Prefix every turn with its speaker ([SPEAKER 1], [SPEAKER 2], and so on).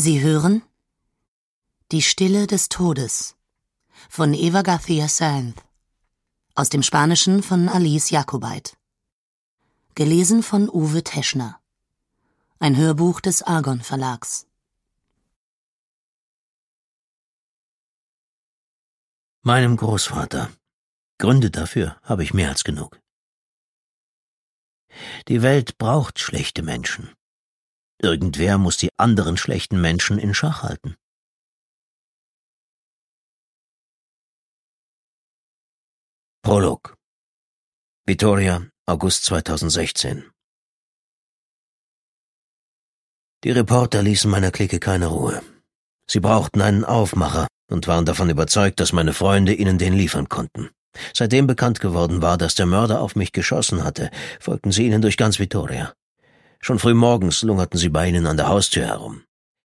[SPEAKER 1] Sie hören Die Stille des Todes von Eva García Sáenz, aus dem Spanischen von Alice Jacobait. Gelesen von Uwe Teschner. Ein Hörbuch des Argon Verlags.
[SPEAKER 2] Meinem Großvater. Gründe dafür habe ich mehr als genug. Die Welt braucht schlechte Menschen. Irgendwer muss die anderen schlechten Menschen in Schach halten. Prolog. Vitoria, August 2016. Die Reporter ließen meiner Clique keine Ruhe. Sie brauchten einen Aufmacher und waren davon überzeugt, dass meine Freunde ihnen den liefern konnten. Seitdem bekannt geworden war, dass der Mörder auf mich geschossen hatte, folgten sie ihnen durch ganz Vitoria. Schon früh morgens lungerten sie bei ihnen an der Haustür herum.